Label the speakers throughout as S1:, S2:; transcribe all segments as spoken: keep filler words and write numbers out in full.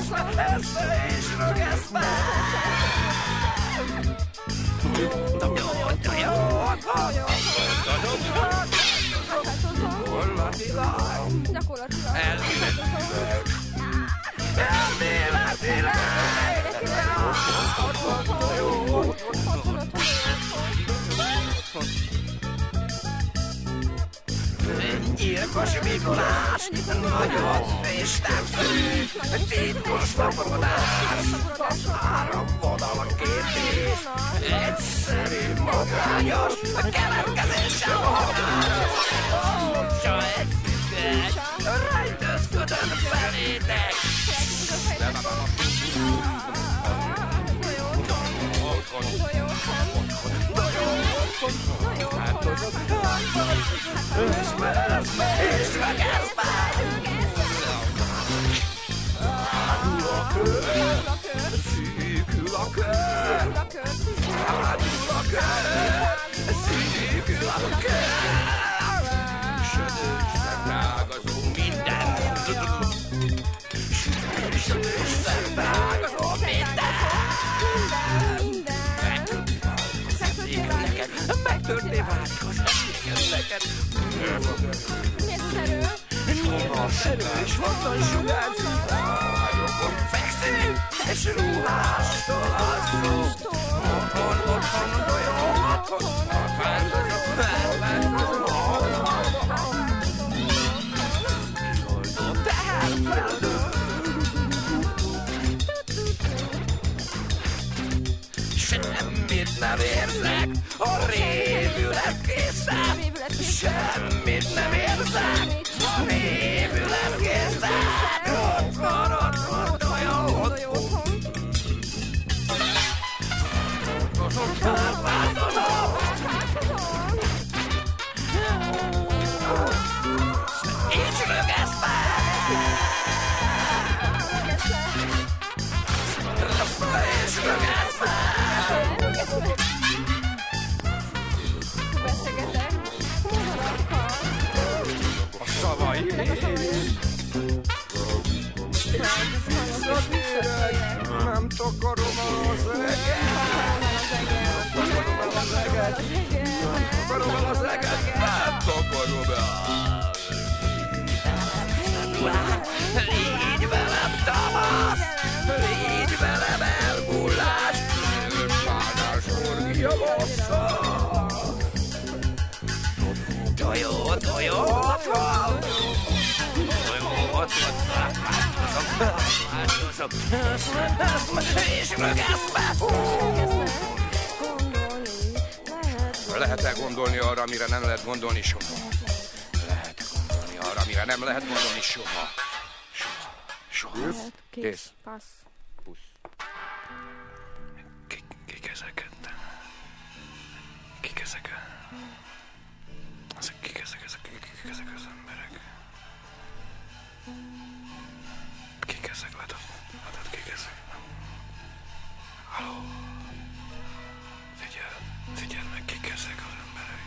S1: Gyilkos Mikulás, nagyot és nem fő, titkos szaporodás, három vonal képés, egyszerű magányos, a keletkezéssel magányos. Csak egy függés, rejtőzködön felétek. És megesztál! Árul a kör, szűkül a kör, árul a kör, szűkül a kör. Södösen rágazó minden, södösen rágazó minden. Megtörtél vágyhoz, megtörtél neked.
S2: Mi ez az erő?
S1: Nyilvas erős, vontan sugárzik. Ágyokon fekszünk, és ruhástól alszunk. Otthon, otthon, olyan otthon. Változom, változom, Zsoldó teherfeldől. Semmit nem érzek, a révület készen. Semmit nem érzek, a révület készen. Otthon, otthon, olyan otthon. Otthon, változom. Így rögesztek. És rögesztek.
S2: Beszélgetek madarakkal.
S1: A szavai. Nem takarom az eget. Nem takarom el az eget. Nem takarom el az eget. Nem takarom el. Légy velem tavasz. Légy velem elhullás. Bánás orgia bassza. Tojó, tojó, otthon. Tojó, otthon. Változom, változom. És rögesztve. Lehet-e gondolni arra, amire nem lehet gondolni soha? Lehet-e gondolni arra, amire nem lehet gondolni soha? Soha, soha. Kész.
S2: Passz.
S1: Pusz. Kik, kik ezek? Kik ezek? Ezek kik ezek? Ezek kik, kik ezek az emberek? Kik ezek? Látod? Látod, kik ezek? Halló? Figyel, figyeld meg, kik ezek az emberek?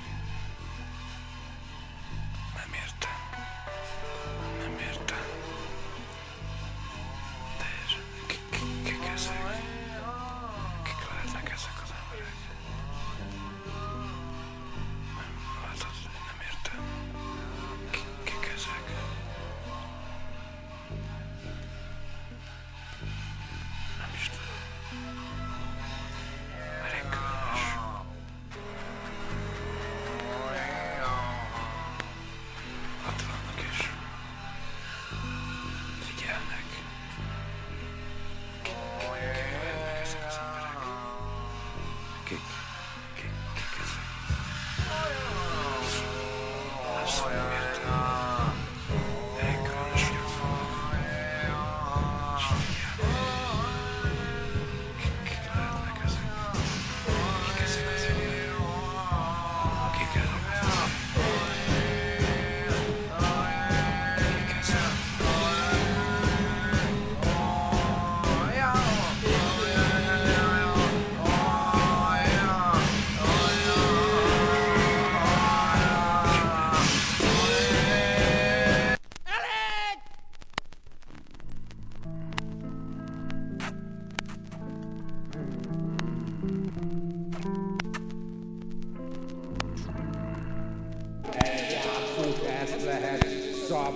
S1: Nem értem. Nem értem. De kik, kik, kik ezek? Kik lehetnek ezek az emberek? Nem, látod, én nem értem. Kik, kik ezek? Nem is tudom. Elég különös.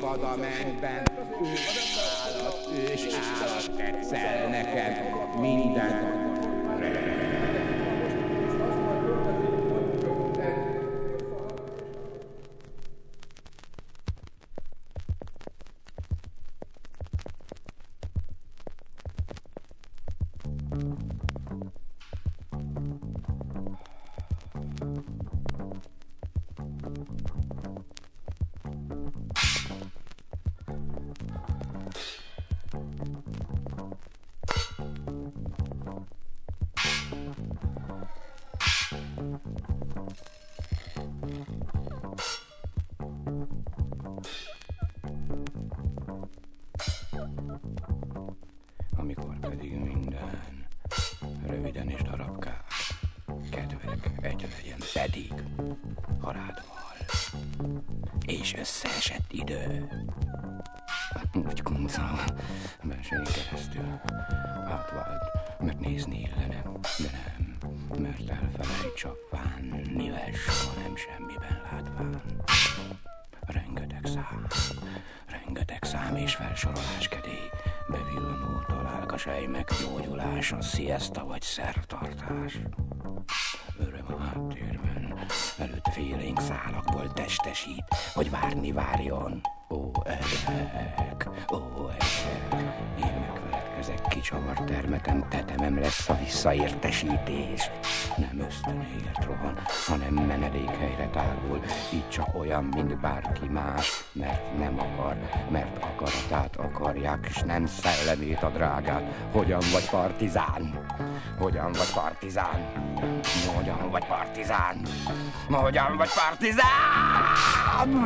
S3: szakad a mennyben, ős állat, ős állat, tetszel neked, minden.
S1: Amikor pedig minden röviden és darabkák, kedvek egy legyen, pedig harád val, és összeesett idő. Úgy kuncam, bensején keresztül átvált, mert nézni illene, de nem, mert elfelejt csapván, mivel soha nem semmiben látván. Rengeteg szám, rengeteg szám és felsorolás kedély, bevillanó találka sejmek gyógyulása, sziaszta vagy szertartás. Öröm a háttérben, előtte félénk szálakból testesít, hogy várni várjon. Ó, egyek, ó, egyek, én megfeledkezek, kicsavart termetem, tetemem lesz a visszaértesítés. Nem ösztönért rohan, hanem menedékhelyre távol, így csak olyan, mint bárki más, mert nem akar, mert akaratát akarják, és nem szellemét a drágát. Hogyan vagy partizán? Hogyan vagy partizán? Hogyan vagy partizán? Hogyan vagy partizán?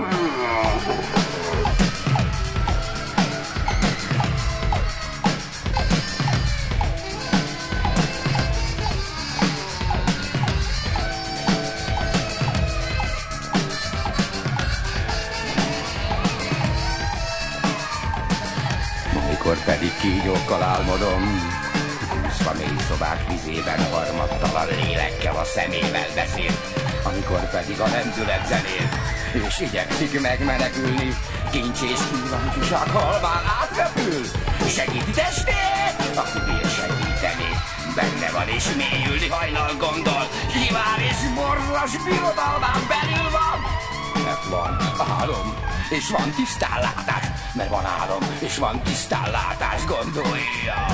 S1: Amikor pedig kígyókkal álmodom, úszva mély szobák vizében harmadtalan lélekkel a szemével beszél. Amikor pedig a lendület zenél, és igyekszik megmenekülni, kincs és kíváncsiság halván átrepül. Segíti testét, aki bír segíteni, benne van és mélyülni hajnal gondol, hívál és borzas birodalmán belül van. Mert van álom, és van tisztánlátás, mert van álom, és van tisztánlátás, gondolja.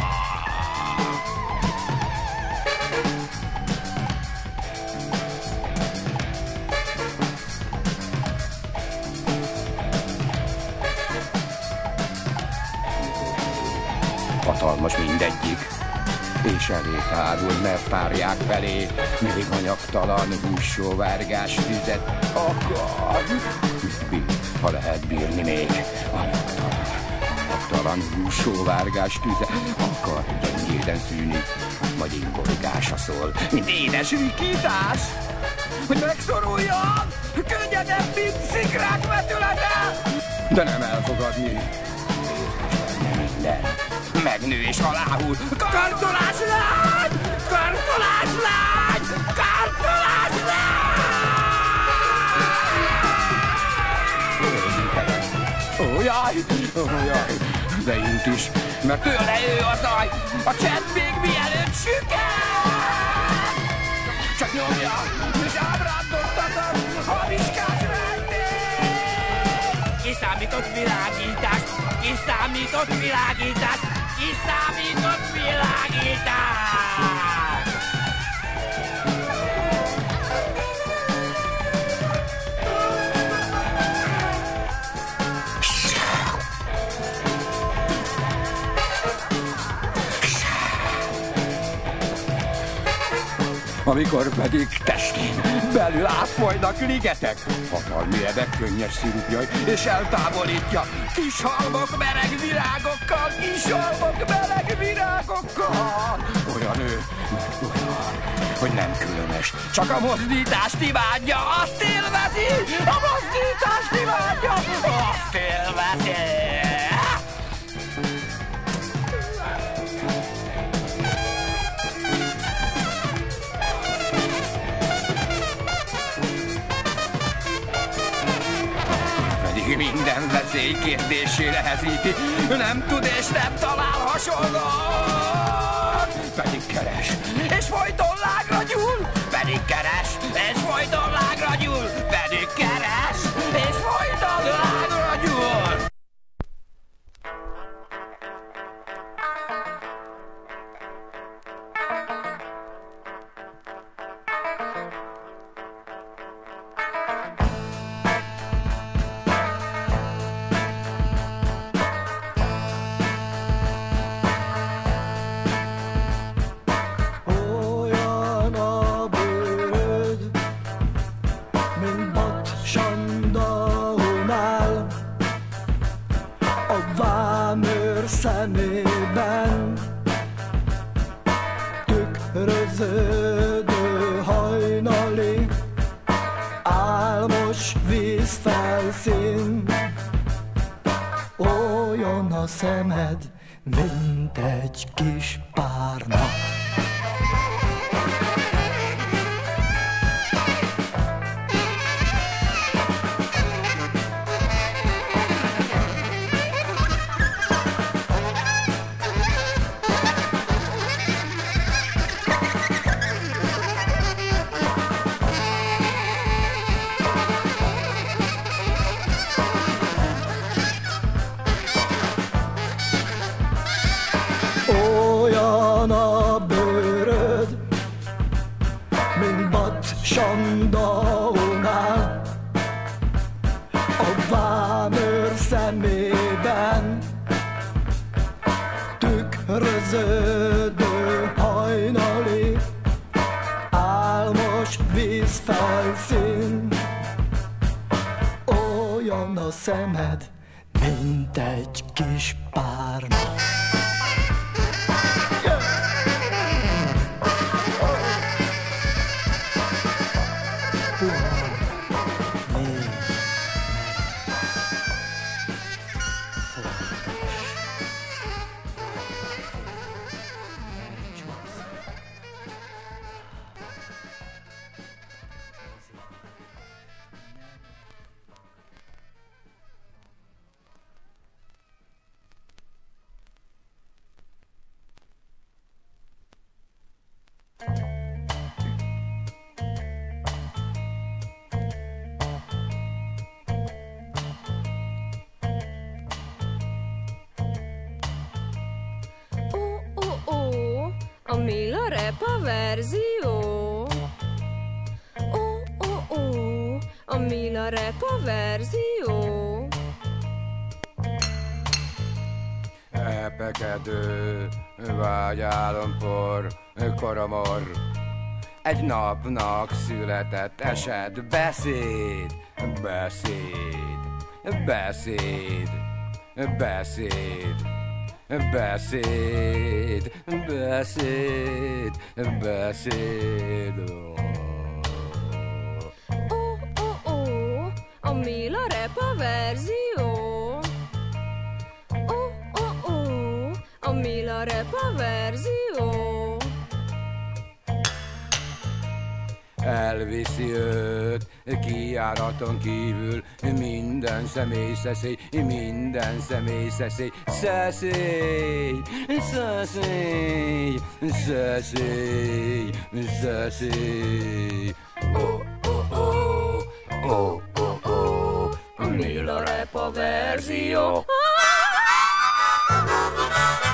S1: Hatalmas mindegyik, és elé tárul, mert tárják felé, még anyagtalan hússóvárgás tüzet akar. Bír, ha lehet bírni még, anyagtalan, anyagtalan hússóvárgás tüzet akar, gyengéden szűnik, majd ingorigása szól, mint édes vikítás, hogy megszoruljon, könnyedebb, mint szikrák vetülete, de nem elfogadni. Minden megnő és aláhúl. Kartolás lány! Kartolás lány! Kartolás lány! Ó, jaj! Ó, jaj! De int is, mert tőle ő a zaj, a csend még mielőtt süket! Csak nyomja, és ábrándoztatom a viskás rejtély! Kiszámított világítás! Kiszámított világítás! Kiszámított világítás! Amikor pedig testén belül átfolynak ligetek, hatalmi ebek könnyes szirupjai, és eltávolítja kis halmok meleg virágokkal, kis halmok meleg virágokkal. Olyan ő, mert olyan, hogy nem különös, csak a mozdítást imádja, azt élvezi, a mozdítást imádja, azt élvezi. Minden minden veszély kérdésé nehezíti. Nem tud és nem talál hasonlót. Pedig keres, és folyton lágra gyúl. Pedig keres, és folyton lágra gyúl. Pedig keres, és folyton lágra gyúl.
S4: Szemében tükröződő hajnali álmos vízfelszín. Olyan a szemed, mint egy kis párna. Olyan a bőröd, mint Bat Sandaunál, a vámőr szemében tükröződő hajnali álmos vízfelszín. Olyan a szemed, mint egy kis párna.
S2: A Mila Repa verzió. Ó, ó, ó, a Mila Repa verzió.
S1: Elpekedő, vágyálompor, koromor. Egy napnak született eset, beszéd, beszéd, beszéd, beszéd. Beszéd, beszéd, beszéd.
S2: Ó, ó, ó, a Mila Repa verzió. Ó, ó, ó, a Mila Repa verzió.
S1: Elviszi őt kijáraton kívül minden személy szeszély, minden személy szeszély, szeszély, szeszély, szeszély, szeszély. Ó, ó, ó, ó, ó, ó, a Mila Repa verzió.